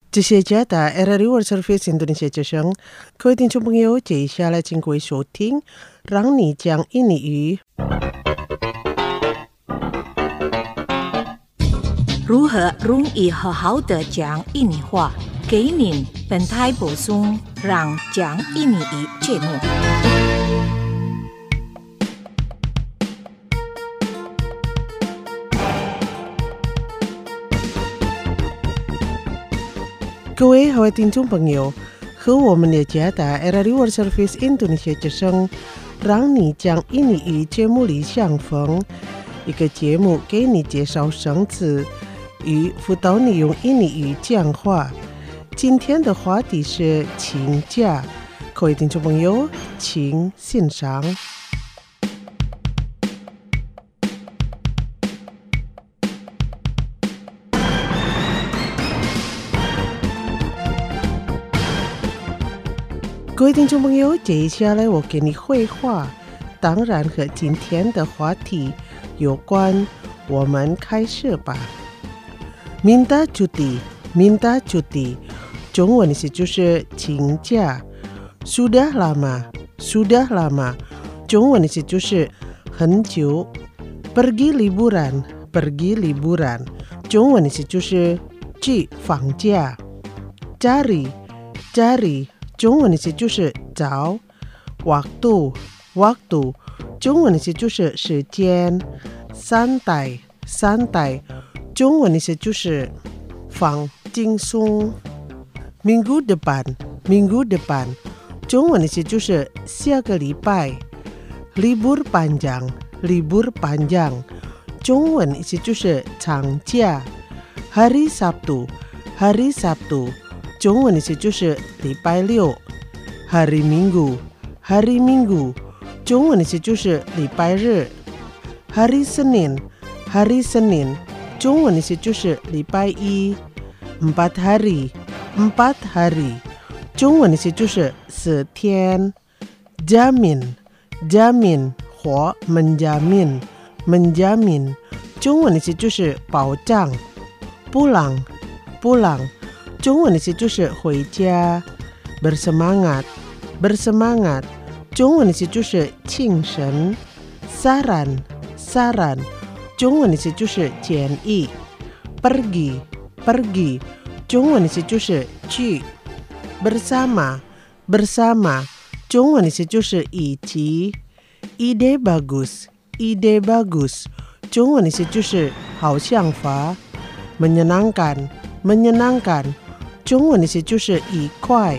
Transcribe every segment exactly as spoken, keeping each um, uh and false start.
这些家的 R R U Service Indonesia 之声，各位听众朋友，接下来请各位收听，让你讲印尼语。 如何容易好好的讲印尼话？给您本台播送让讲印尼语节目。 各位各位听众朋友，和我们的家的 R R U Service Indonesia 之声，让你讲印尼语节目里相逢，一个节目给你介绍生词与辅导你用印尼语讲话。今天的话题是请假，各位听众朋友，请欣赏。各位听众朋友，接下来我给你绘画，当然和今天的话题有关，我们开始吧。Minta cuti, minta cuti， 中文意思就是请假。Sudah lama, sudah lama， 中文意思就是很久。Pergi liburan, pergi liburan， 中文意思就是去放假。Cari, cari，中文意思就是找。waktu waktu， 中文意思就是时间。santai santai， 中文意思就是放轻松。minggu depan minggu depan， 中文意思就是下个礼拜。libur panjang libur panjang， 中文意思就是长假。hari Sabtu hari Sabtu，中文意思就是礼拜六。hari Minggu hari Minggu， 中文意思就是礼拜日。hari Senin hari Senin， 中文意思就是礼拜一。empat hari empat hari， 中文意思就是四天。jamin jamin 或 menjamin menjamin， 中文意思就是保障。pulang pulang，中文意思就是回家。bersemangat bersemangat， 中文意思就是庆神。saran saran， 中文意思就是建议。pergi pergi， 中文意思就是去。bersama bersama， 中文意思就是一起。ide bagus ide bagus， 中文意思就是好想法。menyenangkan menyenangkan， 中文意思就是愉快。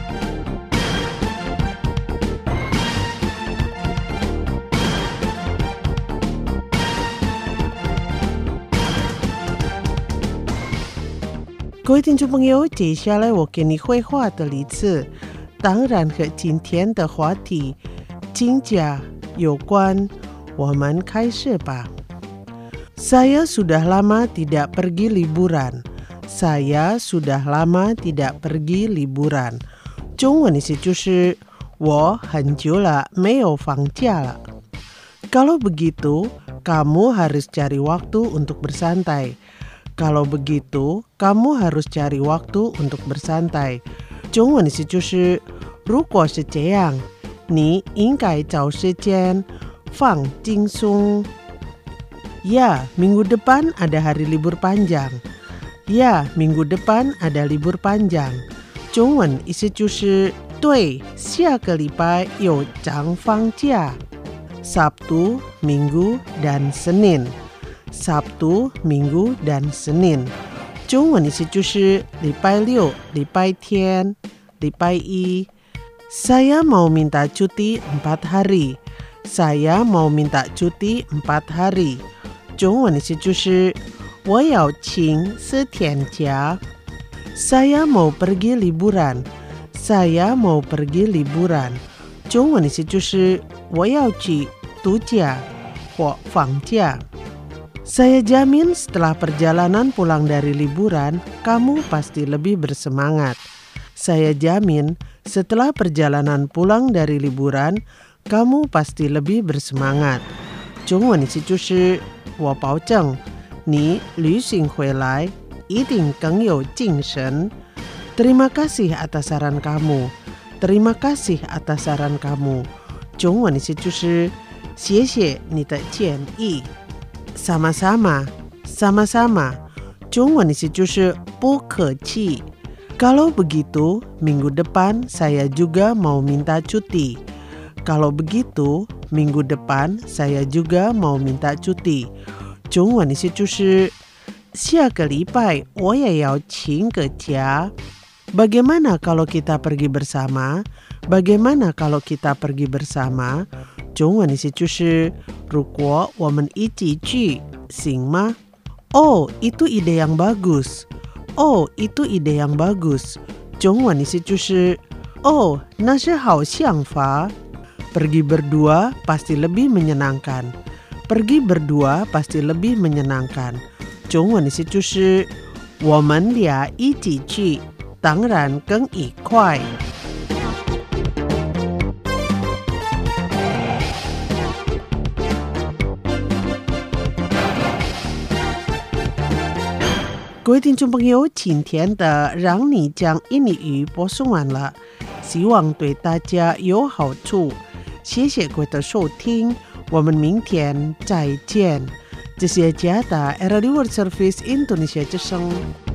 各位听众朋友，接下来我给你绘画的例子，当然和今天的话题请假有关，我们开始吧。Saya sudah lama tidak pergi liburan. Saya sudah lama tidak pergi liburan。 中文意思就是我很久了没有放假了。Kalau begitu, kamu harus cari waktu untuk bersantai. Kalau begitu, kamu harus cari waktu untuk bersantai。 中文意思就是如果是这样，你应该找时间放轻松。Ya, minggu depan ada hari libur panjang。 Ya, minggu depan ada libur panjang。 中文意思就是对，下个礼拜有长放假。Sabtu, Minggu, dan Senin。 Sabtu, Minggu, dan Senin。 中文意思就是礼拜六、礼拜天、礼拜一。Saya mau minta cuti empat hari。 Saya mau minta cuti empat hari。 中文意思就是我要请四天假。Saya mau pergi liburan。 Saya mau pergi liburan。 中文意思就是我要去度假或放假。Saya jamin setelah perjalanan pulang dari liburan, kamu pasti lebih bersemangat. Saya jamin setelah perjalanan pulang dari liburan, kamu pasti lebih bersemangat。 中文意思就是我保证你旅行回来一定更有精神。Terima kasih atas saran kamu. Terima kasih atas saran kamu. 中文意思就是谢谢你的建议。Sama-sama, sama-sama. 中文意思就是不客气。Kalau begitu, minggu depan saya juga mau minta cuti. Kalau begitu, minggu depan saya juga mau minta cuti. 中文意思就是下个礼拜我也要请个假。Bagaimana kalau kita pergi bersama? Bagaimana kalau kita pergi bersama? 中文意思就是如果我们一起去，行吗？ Oh, itu ide yang bagus. Oh, itu ide yang bagus. 中文意思就是哦，那是好想法。Pergi berdua pasti lebih menyenangkan. Pergi berdua pasti lebih menyenangkan. 中文意思就是我们俩一起去，当然更愉快。各位听众朋友，今天的让你讲印尼语播送完了，希望对大家有好处。谢谢各位的收听，我们明天再见。这是加的 R A D I O World Service Indonesia 之声。